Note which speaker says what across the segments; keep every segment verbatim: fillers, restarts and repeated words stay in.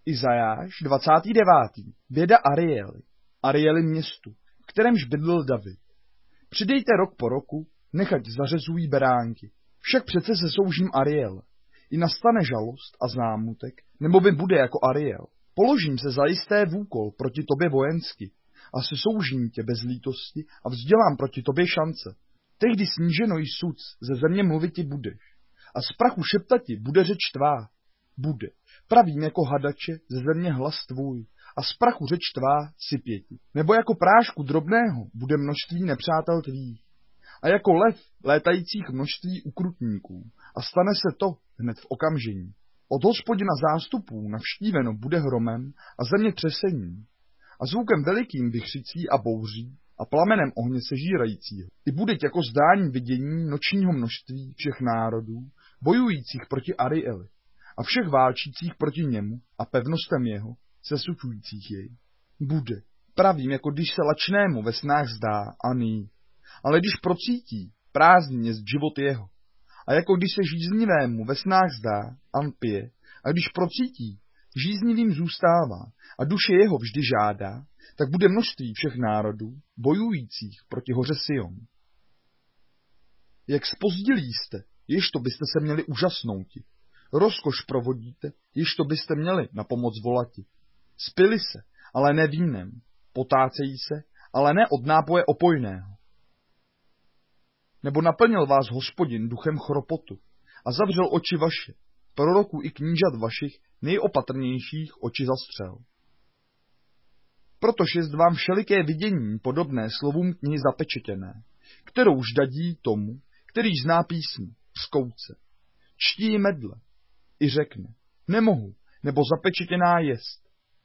Speaker 1: Izajáš, dvacátý devátý Běda Arieli, Arieli městu, v kterémž bydlel David. Přidejte rok po roku, nechať zařezují beránky. Však přece se soužím Ariel. I nastane žalost a zámutek, nebo mi bude jako Ariel. Položím se zajisté v úkol proti tobě vojensky a se soužím tě bez lítosti a vzdělám proti tobě šance. Tehdy sníženo i suc, ze země mluviti budeš. A z prachu šeptati bude řeč tvá. Bude. Pravím jako hadače, ze země hlas tvůj. A z prachu řeč tvá sypěti. Nebo jako prášku drobného bude množství nepřátel tvých. A jako lev létajících množství ukrutníků. A stane se to hned v okamžení. Od Hospodina zástupů navštíveno bude hromem a země třesením. A zvukem velikým vychřicí a bouří a plamenem ohně sežírajícího. I bude jako zdání vidění nočního množství všech národů, bojujících proti Arieli a všech válčících proti němu a pevnostem jeho, sesučujících jej. Bude, pravím, jako když se lačnému ve snách zdá a ní, ale když procítí, prázdný jest život jeho. A jako když se žíznivému ve snách zdá, an pije, a když procítí, žíznivým zůstává a duše jeho vždy žádá, tak bude množství všech národů, bojujících proti hoře Sion. Jak zpozdilí jste, jež to byste se měli úžasnouti. Rozkoš provodíte, jež to byste měli na pomoc volati. Spili se, ale ne vínem, potácejí se, ale ne od nápoje opojného. Nebo naplnil vás Hospodin duchem chropotu a zavřel oči vaše, proroků i knížat vašich nejopatrnějších oči zastřel. Protož jest vám všeliké vidění podobné slovům knihy zapečetěné, kterouž dadí tomu, který zná písm, zkouce. Čtí medle i řekne, nemohu, nebo zapečetěná jest.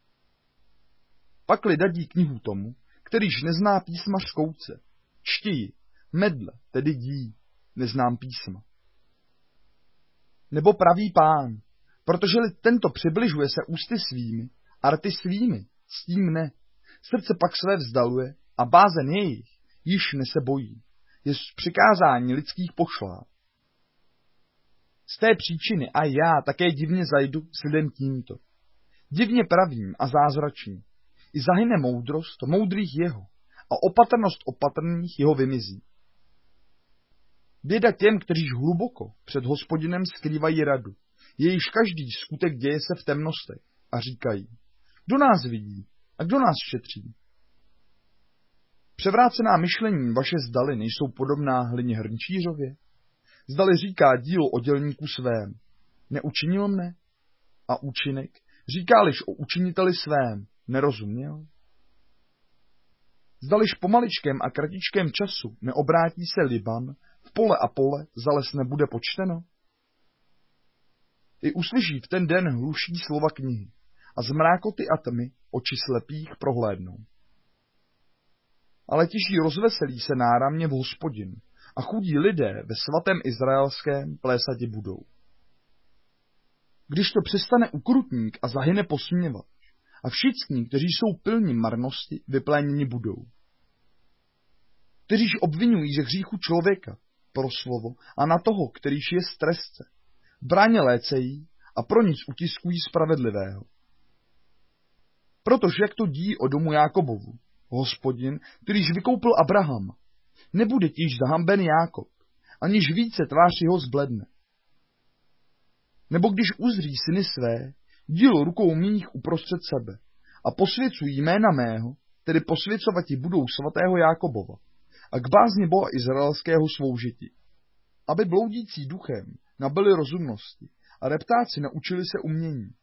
Speaker 1: Pakli dadí knihu tomu, kterýž nezná písma zkouce. Čtí, medle, tedy dí, neznám písma. Nebo praví Pán, protože-li tento přibližuje se ústy svými, a rty svými, s tím ne. Srdce pak své vzdaluje a bázen jejich již nese bojí, jest přikázání lidských pošlá. Z té příčiny a já také divně zajdu s lidem tímto. Divně pravým a zázračně. I zahyne moudrost moudrých jeho a opatrnost opatrných jeho vymizí. Běda těm, kteříž hluboko před Hospodinem skrývají radu, jejíž každý skutek děje se v temnostech a říkají, kdo nás vidí a kdo nás šetří. Převrácená myšlení vaše zdali nejsou podobná hlině hrnčířově? Zdali říká dílo o dělníku svém, neučinil mne? A účinek, říká-liž o učiniteli svém, nerozuměl? Zdaliž po maličkém a kratičkém času neobrátí se Liban, v pole a pole zales nebude počteno? I uslyší v ten den hluší slova knihy a z mrákoty a tmy oči slepých prohlédnou. Ale tiší rozveselí se náramně v Hospodinu a chudí lidé ve svatém izraelském plésati budou. Když to přestane ukrutník a zahyne posměvat, a všichni, kteří jsou pilní marnosti, vypléněni budou. Kteříž obvinují ze hříchu člověka pro slovo a na toho, kterýž je stresce, bráně lécejí a pro nic utiskují spravedlivého. Protože jak to dí o domu Jákobovu, Hospodin, kterýž vykoupil Abrahama, nebude tíž zahamben Jákob, aniž více tvář jeho zbledne. Nebo když uzří syny své, dílo rukou mých uprostřed sebe a posvěcují jména mého, tedy posvěcovati budou svatého Jákobova a k bázni Boha izraelského sloužiti, aby bloudící duchem nabyli rozumnosti a reptáci naučili se umění.